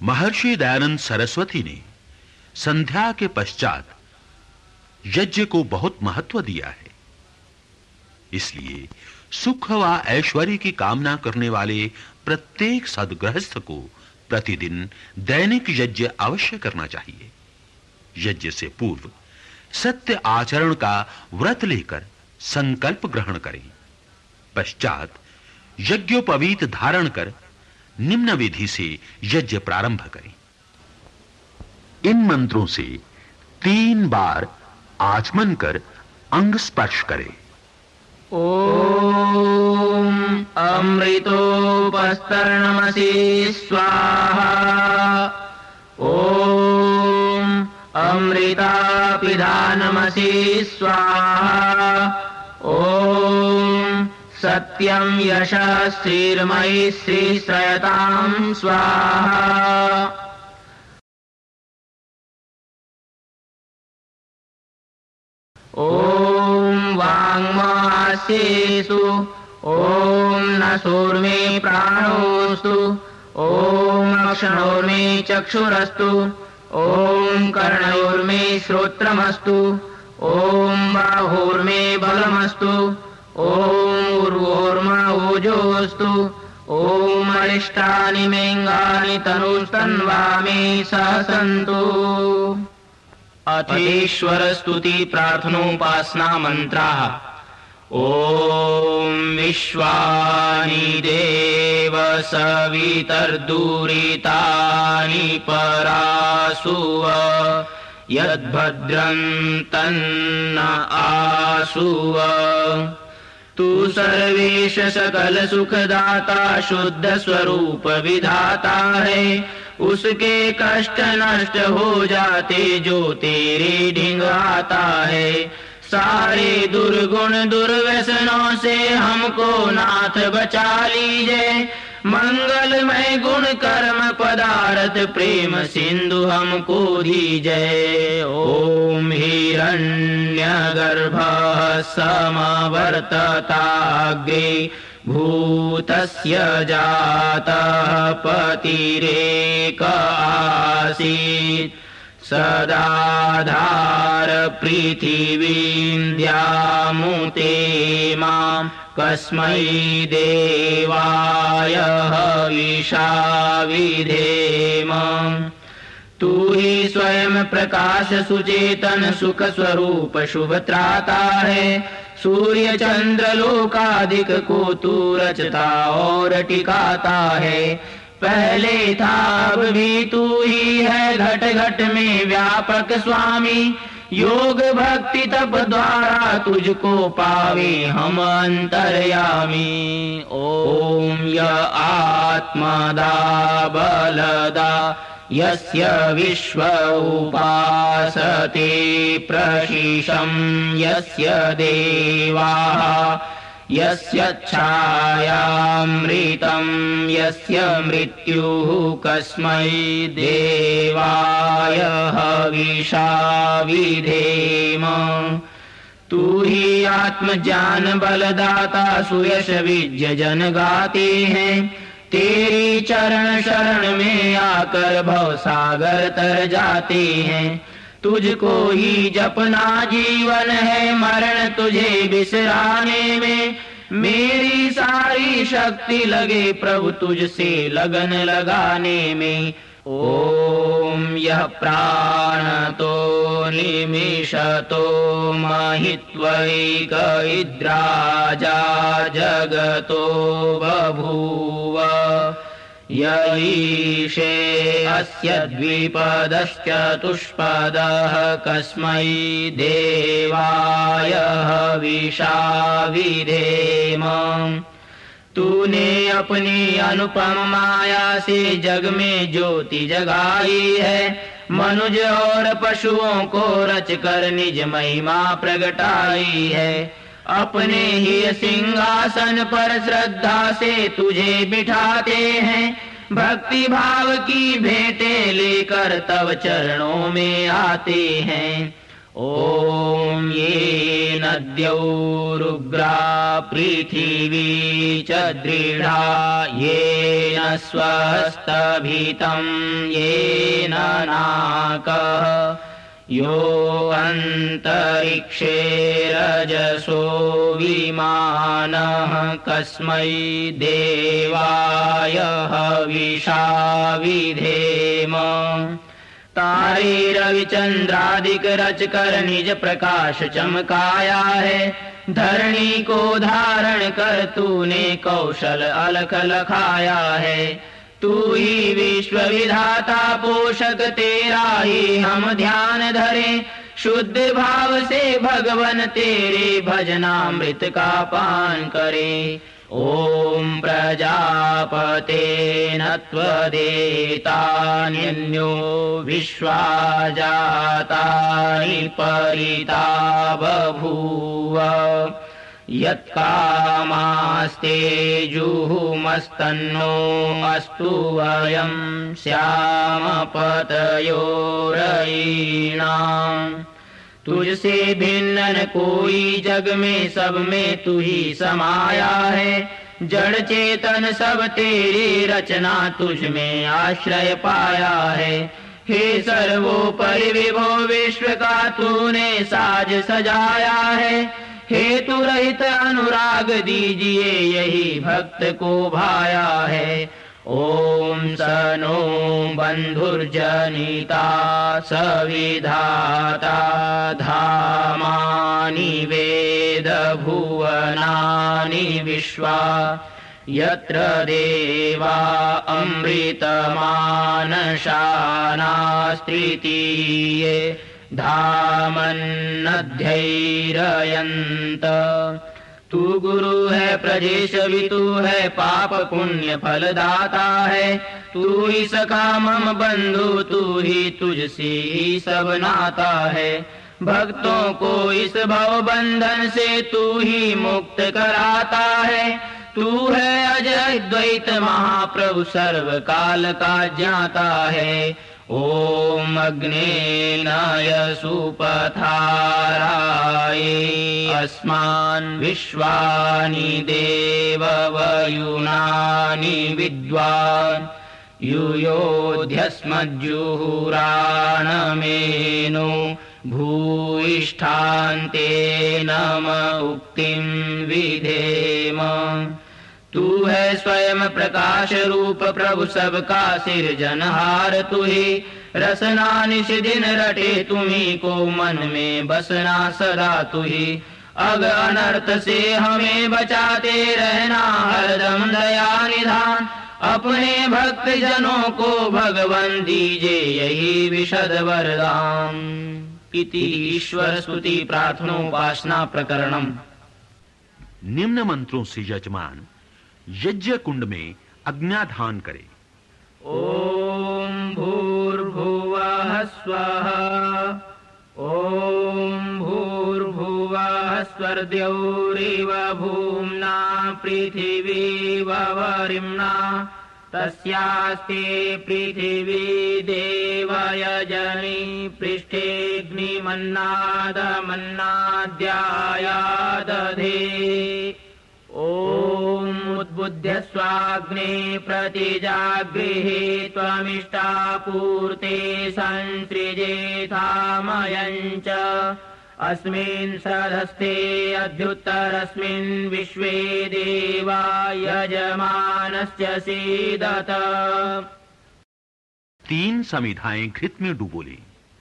महर्षि दयानंद सरस्वती ने संध्या के पश्चात यज्ञ को बहुत महत्व दिया है। इसलिए सुख व ऐश्वर्य की कामना करने वाले प्रत्येक सद्गृहस्थ को प्रतिदिन दैनिक यज्ञ अवश्य करना चाहिए। यज्ञ से पूर्व सत्य आचरण का व्रत लेकर संकल्प ग्रहण करें। पश्चात यज्ञोपवीत धारण कर निम्न विधि से यज्ञ प्रारंभ करें। इन मंत्रों से 3 बार आचमन कर अंग स्पर्श करें। ओम अमृतोपस्तरणमसि स्वाहा। ओम अमृतापिधानमसि स्वाहा। ओम सत्यं यशः श्रीर्मयि श्रीश्रयतां स्वाहा। ओम वाङ्महास्येषु ओम नसोर्मे प्राणोस्तु। ओम अक्षणोर्मे चक्षुरस्तु। ओम कर्णयोर्मे श्रोत्रमस्तु। ओम बाहोर्मे बलमस्तु। ओम उर्वोर्मा ओजोस्तु। ओम अरिष्टानि मेऽङ्गानि तनुस्तन्वामे सहसन्तु। अथीश्वर स्तुति प्रार्थनोपासना मंत्राः। ओम विश्वानि देव सवितर्दुरितानि परासुव। यद्भद्रं तन्न आसुव। तू सर्वेश सकल सुखदाता शुद्ध स्वरूप विधाता है। उसके कष्ट नष्ट हो जाते जो तेरे ढिंग आता है। सारे दुर्गुण दुर्व्यसनों से हमको नाथ बचा लीजिए। मंगलमय गुण कर्म पदार्थ प्रेम सिंधु हमको दीजिए। ओम हिरण्यगर्भः समवर्तताग्रे भूतस्य जातः पतिरेक आसीत्। सदाधार पृथिवीं द्यामुते मां कस्मै देवाय हविषा विधेम। तू ही स्वयं प्रकाश सुचेतन सुख स्वरूप शुभ त्राता है। सूर्य चंद्र लोकादिक को तू रचता और टिकाता है। पहले था अब भी तू ही है घट घट में व्यापक स्वामी। योग भक्ति तप द्वारा तुझको पावे हम अंतर्यामी। ओम य आत्मदा बलदा यस्य विश्व उपासते प्रशिशं यस्य देवाः। यस्य छायामृतं यस्य मृत्युः कस्मै देवाय हविषा विधेम। तू ही आत्मज्ञान बलदाता सुयश विजय जन गाते हैं। तेरी चरण शरण में आकर भवसागर तर जाते हैं। तुझको ही जपना जीवन है मरण तुझे बिसराने में। मेरी सारी शक्ति लगे प्रभु तुझसे लगन लगाने में। ओम यह प्राण तो निमिषतो महित्वैक इद्राजा जगतो बभूव। यईशे अस्य द्विपदश्चतुष्पदः कस्मै देवाय हविषा विधेम। तूने अपनी अनुपम माया से जग में ज्योति जगाई है। मनुज और पशुओं को रचकर निज महिमा प्रगटाई है। अपने ही सिंहासन पर श्रद्धा से तुझे बिठाते हैं। भक्ति भाव की भेंटें लेकर तव चरणों में आते हैं। ॐ ये नद्यौरुग्रा पृथिवी च दृढा येन स्वस्तभितं येन नाकः यो अन्तरिक्षे रजसो विमानः कस्मै देवाय हविषा विधेम। तारे रविचंद्रादिक रच कर निज प्रकाश चमकाया है। धरणी को धारण कर तूने कौशल अलख लखाया है। तू ही विश्व विधाता पोषक तेरा ही हम ध्यान धरे। शुद्ध भाव से भगवन तेरे भजनामृत का पान करे। ॐ प्रजापते नत्वदेतान्यो विश्वा जातानि परिता बभूव। यत्कामास्ते जुहुमस्तन्नो अस्तु वयं स्याम पतयोरयीणाम्। तुझसे भिन्न न कोई जग में, सब में तू ही समाया है। जड़ चेतन सब तेरी रचना, तुझ में आश्रय पाया है। हे सर्वोपरि विभो विश्व का तूने साज सजाया है। हेतु रहित अनुराग दीजिए यही भक्त को भाया है। ॐ सनो बन्धुर्जनिता सविधाता धामानि वेद भुवनानि विश्वा। यत्र देवा अमृतमानशानास्त्रितीये धामन्नध्यैरयन्त। तू गुरु है प्रजेश भी तू है, पाप पुण्य फलदाता है। तू ही सखा मम बंधु, तू ही तुझसे ही सब नाता है। भक्तों को इस भव बंधन से तू ही मुक्त कराता है। तू है अजय द्वैत महाप्रभु, सर्व काल का ज्ञाता है। ॐ अग्नेन यसुपथाराये अस्मान् विश्वानि देववयुनानि विद्वान्। युयोध्यस्मज्जुहुराणमेनो भूयिष्ठान्ते नम उक्तिं विधेम। तू है स्वयं प्रकाश रूप प्रभु, सबका सिरजनहार तू ही। रसना निश दिन रटे तुम्ही को, मन में बसना सदा तू ही। अग अनर्थ से हमें बचाते रहना हरदम दया निधान। अपने भक्त जनों को भगवन दीजे यही विशद वरदान। इति ईश्वर स्तुति प्रार्थनोपासना प्रकरणम। निम्न मंत्रों से यजमान यज्ञ कुंड में अग्न्याधान करे। ओम भूर्भुवः स्वः। ओम भूर्भुवः स्वर्द्यौरिव भूम्ना पृथिवी ववरिम्ना। तस्यास्ते पृथिवी देवयजनी पृष्ठेऽग्निमन्नादमन्नाद्याया दधे। ॐ उद्बुद्ध्य स्वाग्ने प्रतिजागृहे त्वमिष्टापूर्ते संसृजेथामयञ्च। अस्मिन् सदस्ते अध्युत्तरस्मिन् विश्वे देवा यजमानस्य सीदत। 3 समिधाएं घृत में डूबो लें।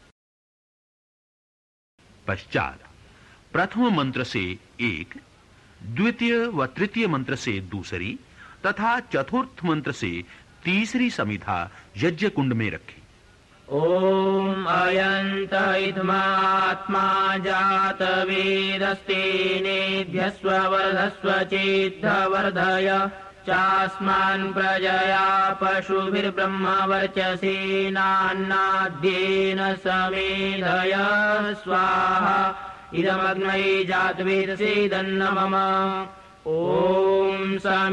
पश्चात प्रथम मंत्र से 1, द्वितीय व तृतीय मंत्र से दूसरी तथा चतुर्थ मंत्र से तीसरी समिधा यज्ञ कुंड में रखी। ओम अयंत इदमात्मा जात वेदस्तेनेभ्यस्व वर्धस्व चेद्धवर्धय। चास्मान् प्रजया पशुभिर्ब्रह्मवर्चसेनान्नाद्येन समेधय स्वाहा। इदमग्नये जातवेदसेदन्न मम। ॐ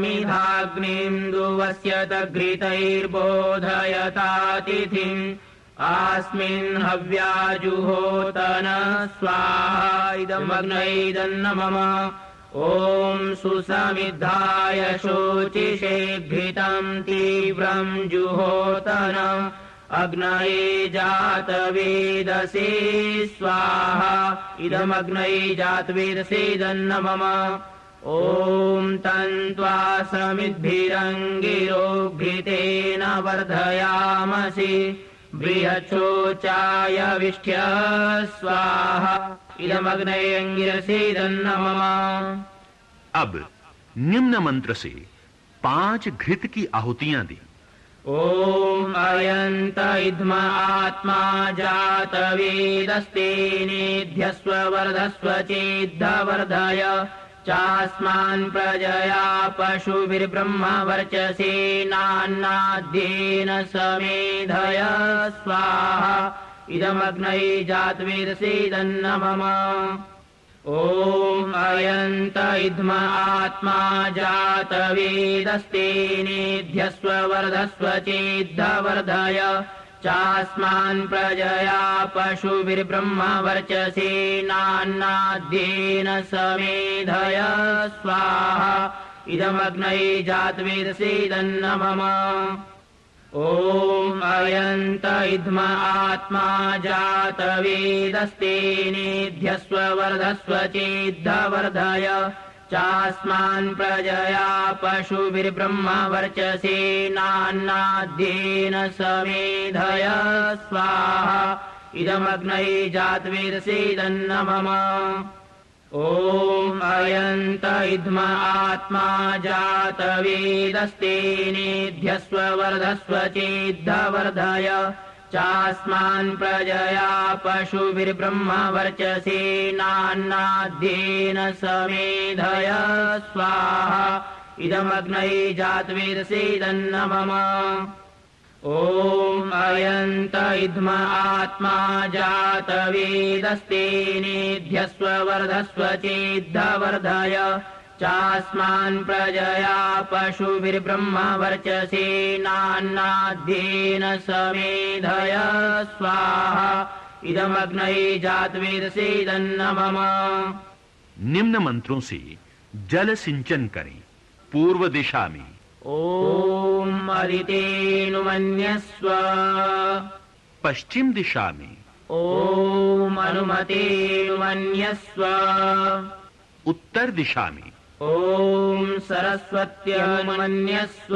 समिधाग्निं दुवस्यत घृतैर्बोधयता तिथिम्। आस्मिन् हव्याजुहोतन स्वाहा इदमग्नैदन्न मम ॐ सुसमिद्धाय शोचिषे घृतं तीव्रं जुहोतन अग्नये जातवेदसे स्वाहा इदमग्नये जातवेदसे दन्न मम ॐ तन्त्वा समिद्भिरङ्गिरोघृतेन वर्धयामसि बृहच्छोचाय विष्ठ्य स्वाहा इदमग्नये अंगिरसे दन्न मम। अब निम्न मंत्र से 5 घृत की आहुतियां दी। ॐ अयन्त इद्म आत्मा जातवेदस्तेनेध्यस्व वर्धस्व चेद्धवर्धय चास्मान् प्रजया पशुभिर्ब्रह्म वर्चसेनान्नाद्येन समेधय स्वाहा इदमग्नये जातवेदसे दन्न मम ॐ अयन्त इद्म आत्मा जातवेदस्तेनेध्यस्व वर्धस्व चेद्धवर्धय चास्मान् प्रजया पशुभिर्ब्रह्म वर्चसेनान्नाद्येन समेधय स्वाहा इदमग्नये जातवेदसे दन्न मम ॐ अयन्त इद्म आत्मा जातवेदस्तेनेध्यस्व वर्धस्व चेद्धवर्धय चास्मान् प्रजया पशुभिर्ब्रह्म वर्चसेनान्नाद्येन समेधय स्वाहा इदमग्नये जातवेदसे दन्न मम ॐ अयन्त इद्म आत्मा जातवेदस्तेनेध्यस्व वर्धस्व चेद्धवर्धय चास्मान् प्रजया पशुभिर्ब्रह्म वर्चसेनान्नाद्येन समेधय स्वाहा इदमग्नये जातवेदसे दन्न मम ॐ अयन्त इद्म आत्मा जातवेदस्तेनेध्यस्व वर्धस्व चेद्धवर्धय चास्मान् प्रजया पशुभिर्ब्रह्म वर्चसेनान्नाद्येन समेधय स्वाहा इदमग्नये जातवेदसे दन्न मम। निम्न मंत्रों से जल सिंचन करें। पूर्व दिशा में ॐ अदितेनुमन्यस्व। पश्चिम दिशा में ॐ अनुमतेनुमन्यस्व। उत्तर दिशा में ॐ सरस्वत्यनुमन्यस्व।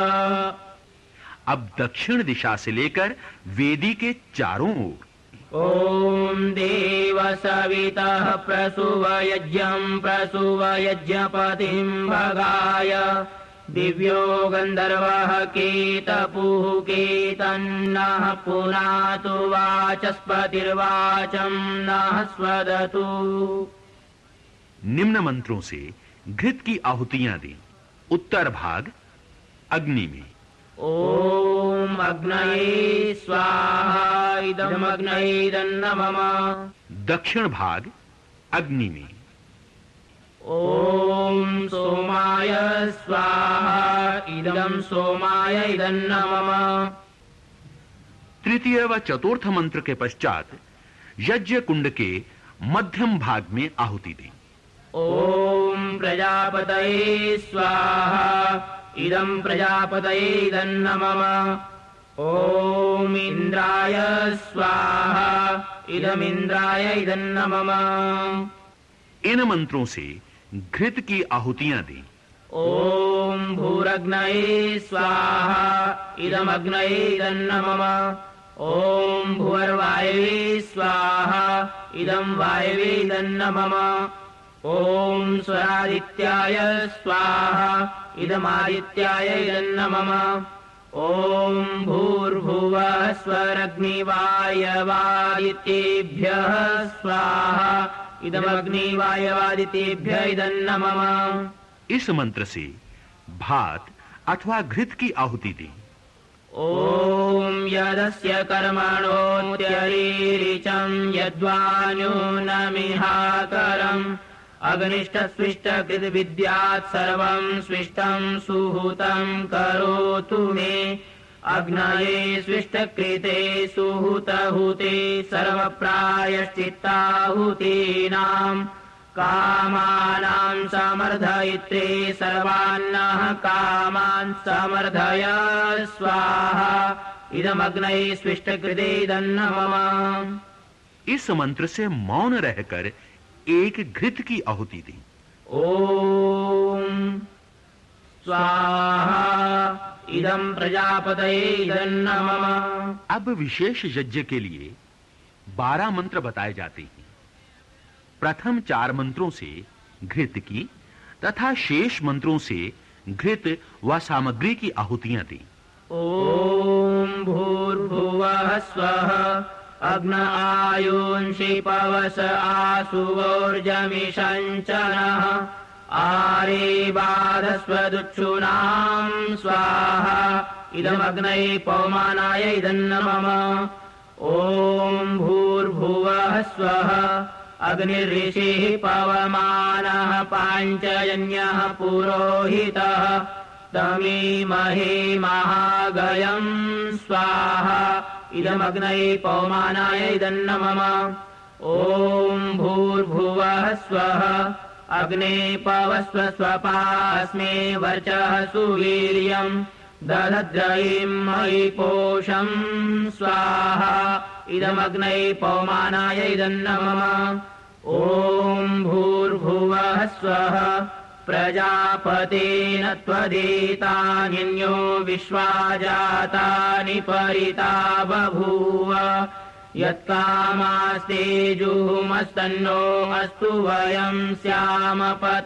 अब दक्षिण दिशा से लेकर वेदी के चारों ओर ॐ देव सवितः प्रसूवयज्ञं प्रसूवयज्ञपतिं भगाय दिव्यो गन्धर्वः केतपुः केतन्नः पुनातु वाचस्पतिर्वाचं नः स्वदतु। निम्न मंत्रों से घृत की आहुतियां दी। उत्तर भाग अग्नि में ॐ अग्नये स्वाहा इदमग्नये दन्न मम। दक्षिण भाग अग्नि में ॐ सोमाय स्वाहा इदं सोमाय इदन्न मम। तृतीय व चतुर्थ मंत्र के पश्चात यज्ञ कुंड के मध्यम भाग में आहुति दी। ॐ प्रजापतये स्वाहा इदं प्रजापतये दन्न मम। ॐ इन्द्राय स्वाहा इदमिन्द्राय इदन्न मम। इन मंत्रों से घृत की आहुतियां दी। ॐ भूरग्नये स्वाहा इदमग्नये इदन्न मम। ॐ भुवर्वायवे स्वाहा इदं वायवे इदन्न मम। ॐ स्वरादित्याय स्वाहा इदमादित्याय इदन्न मम। ॐ भूर्भुवः स्वरग्निवायवादित्येभ्यः स्वाहा इदमग्निवायवादित्येभ्यः इदन्न मम। इस मंत्र से भात अथवा घृत की आहुति दी। ॐ यदस्य कर्मणोऽत्यरीरिचं यद्वान्यूनमिहाकरम् अग्निष्टस्विष्टकृद्विद्यात् सर्वं स्विष्टं सुहूतं करोतु मे। अग्नये स्विष्टकृते सुहुतहुते सर्वप्रायश्चित्ताहुतीनाम् कामानां समर्धयित्रे सर्वान्नः कामान् समर्धय स्वाहा इदमग्नये स्विष्टकृते दन्नमः। इस मंत्र से मौन रहकर एक घृत की आहुति दी। ओम स्वाहा इदं प्रजापतये दन्नमः। अब विशेष यज्ञ के लिए 12 मंत्र बताए जाते हैं। प्रथम 4 मंत्रों से घृत की तथा शेष मंत्रों से घृत व सामग्री की आहुतियां दी। ओम भूर्भुवः स्वः अग्न आयुंषि पवस आसुवोर्जमिषञ्चनः आरे बाधस्वदुच्छूनां स्वाहा इदमग्नये पवमानाय इदन्नमः। ओम भूर्भुवः स्वः अग्निर्ऋषिः पवमानः पाञ्चजन्यः पुरोहितः तमीमहे महागयं स्वाहा इदमग्नये पवमानाय इदन्नमः। ओम भूर्भुवः स्वः अग्ने पवस्व स्वपास्मे वर्चः सुवीर्यं दधद्रयिं मयि पोषं स्वाहा इदमग्नये पवमानाय इदन्नमः। ओम भूर्भुवः स्वः प्रजापतेन त्वदेतान्यो विश्वा जातानि परिता बभूव यत्कामास्ते जुहुमस्तन्नो अस्तु वयं स्याम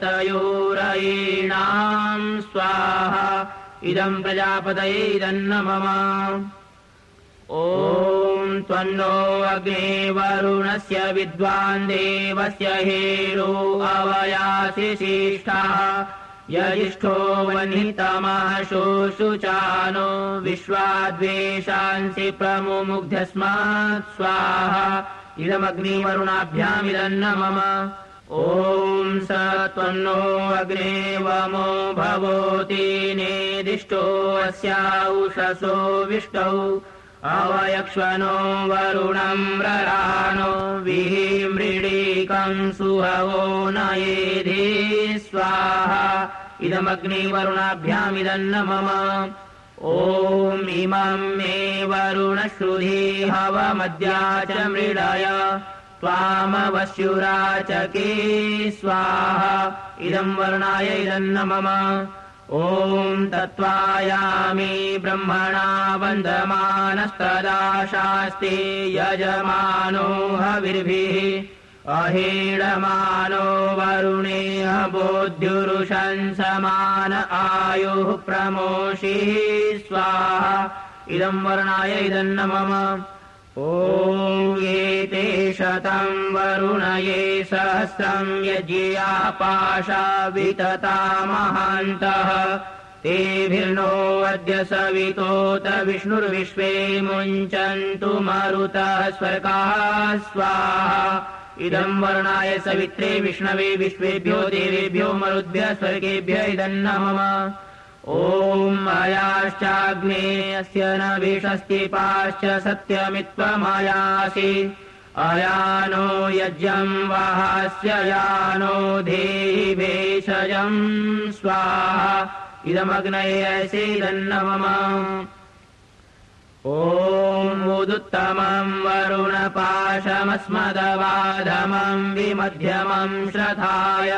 पतयोरयीणां स्वाहा इदं प्रजापतये इदन्नमः। ओम त्वन्नो अग्ने वरुणस्य विद्वान् देवस्य हेरो अवयासि शिष्टाः यजिष्ठो वह्नितमः शोषुचानो विश्वाद्वेषांसि प्रमुमुग्ध्यस्मात् स्वाहा इदमग्निवरुणाभ्यामिदन्नमः। ओम स त्वन्नो अग्ने वमो भवोति नेदिष्टो अस्याउषसो विष्टौ अवयक्ष्वनो वरुणं रराणो विहिमृडीकं सुहवो नयेधि स्वाहा इदमग्निवरुणाभ्यामिदन्नमः। ओम इमं मे वरुणश्रुधि हवमद्या च मृडय त्वामवस्युराचके स्वाहा इदं वरुणाय इदन्नमः। ओम तत्त्वायामि ब्रह्मणा वन्दमानस्तदा शास्ते यजमानो हविर्भिः अहेडमानो वरुणेह बोध्युरुषं समान आयुः प्रमोषिः स्वाहा इदं वरुणाय इदन्नमः। ओम ये ते शतं वरुणये सहस्रं यज्ञाः पाशा वितता महान्तः तेभिर्नो अद्य सवितोत विष्णुर्विश्वे मुञ्चन्तु मरुतः स्वर्गाः स्वाहा इदं वरुणाय सवित्रे विष्णवे विश्वेभ्यो देवेभ्यो मरुद्भ्यः स्वर्गेभ्यः इदन्नमः। ओम अयाश्चाग्ने अस्य न विषस्ति पाश्च सत्यमित्वमयासि अयानो यज्ञं वहास्य यानो धेहि भेषजं स्वाहा इदमग्नये ऐसे इदन्नमः। ओम उदुत्तमं वरुणपाशमस्मदवाधमं विमध्यमं श्रद्धाय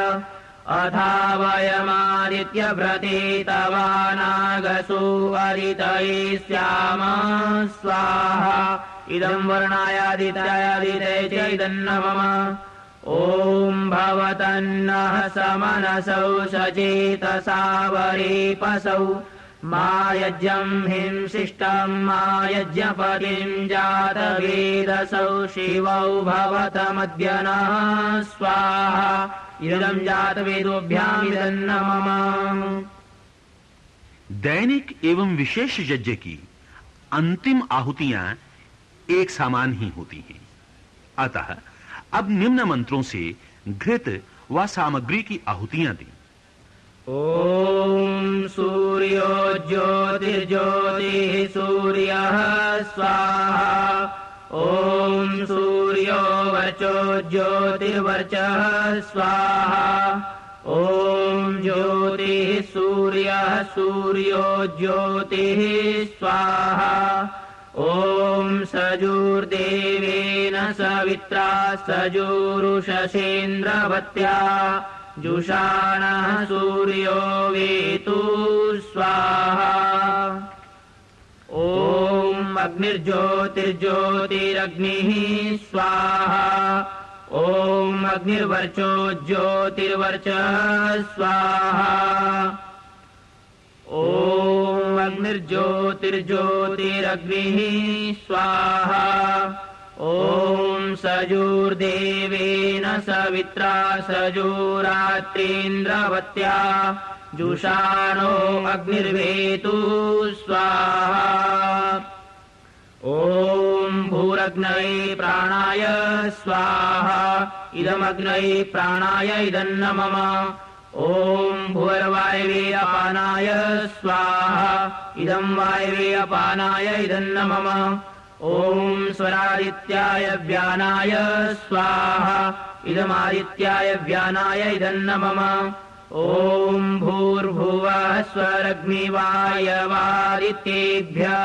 अथावयमादित्यव्रते तवानागसु अरितये स्याम स्वाहा इदं वरुणायादित्यादिते च इदन्नमः। ओम भवतन्नः समनसौ सचेतसा वरेपसौ मा यज्ञं हिंसिष्टं मा यज्ञपतिं जातवेदसौ शिवौ भवतमद्य नः स्वाहा इदं जातवेदोभ्यामिदन्नमः। दैनिक एवं विशेष यज्ञ की अंतिम आहुतियां एक समान ही होती हैं। अतः अब निम्न मंत्रों से घृत व सामग्री की आहुतियां दी। ॐ सूर्यो ज्योतिर्ज्योतिः सूर्यः स्वाहा ॐ सूर्यो वर्चो ज्योतिर्वर्चः स्वाहा ॐ ज्योतिः सूर्यः सूर्यो ज्योतिः स्वाहा ॐ सजुर्देवेन सवित्रा सजुरुषसेन्द्रवत्या जुषाणः सूर्यो वेतु स्वाहा ॐ अग्निर्ज्योतिर्ज्योतिरग्निः स्वाहा ॐ अग्निर्वर्चो ज्योतिर्वर्चः स्वाहा ॐ अग्निर्ज्योतिर्ज्योतिरग्निः स्वाहा ॐ सजुर्देवेन सवित्रा सजुरात्रीन्द्रवत्या जुषाणो अग्निर्वेतु स्वाहा ॐ भूरग्नये प्राणाय स्वाहा इदमग्नये प्राणाय इदन्न मम ॐ भूर्वायवे अपानाय स्वाहा इदं वायवे अपानाय इदन्न मम ॐ स्वरादित्याय व्यानाय स्वाहा इदमादित्याय व्यानाय इदन्न मम ॐ भूर्भुवः स्वरग्निवायवादित्येभ्यः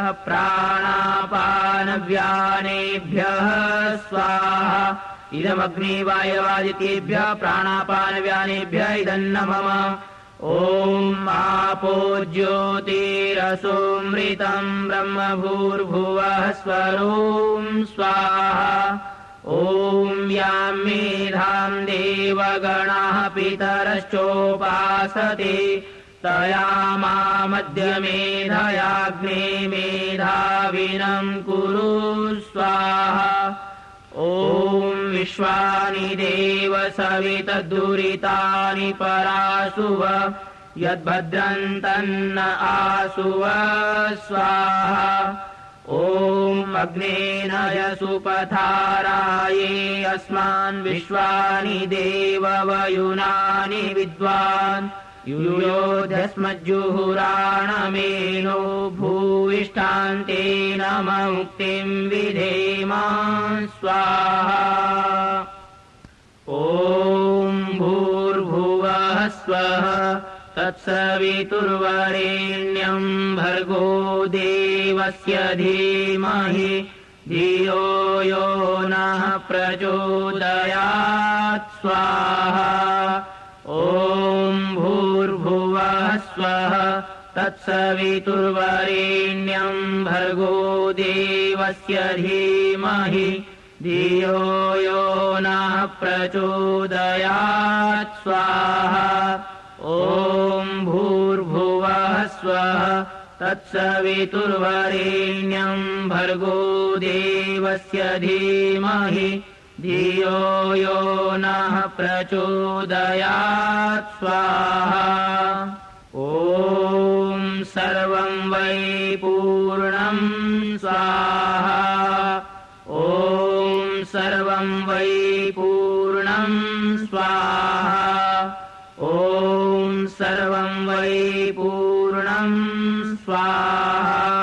प्राणापानव्यानेभ्यः स्वाहा इदमग्निवायवादित्येभ्यः प्राणापानव्यानेभ्यः इदन्न मम ॐ आपो ज्योतिरसोऽमृतम् ब्रह्म भूर्भुवः स्वरों स्वाहा ॐ यां मेधां देवगणाः पितरश्चोपासते तयामामद्य मेधयाग्ने मेधाविनं कुरु स्वाहा ॐ विश्वानि देव सवितद्दुरितानि परासुव यद्भद्रन्तन्न आसुव स्वाहा ॐ अग्नेन यसुपथाराये अस्मान् विश्वानि देववयुनानि विद्वान् युयोध्यस्मज्जुहुराणमेनो भूयिष्ठान्तेन मुक्तिं विधेम स्वाहा ॐ भूर्भुवः स्वः तत्सवितुर्वरेण्यं भर्गो देवस्य धीमहि धियो यो नः प्रचोदयात् स्वाहा ॐ भूर्भुवः स्वः तत्सवितुर्वरेण्यं भर्गो देवस्य धीमहि धियो यो नः प्रचोदयात् स्वाहा ॐ भूर्भुवः स्वः तत्सवितुर्वरेण्यं भर्गो देवस्य धीमहि धियो यो नः प्रचोदयात् स्वाहा ॐ सर्वं वै पूर्णं स्वाहा ॐ सर्वं वै पूर्णं स्वाहा ॐ सर्वं वै पूर्णं स्वाहा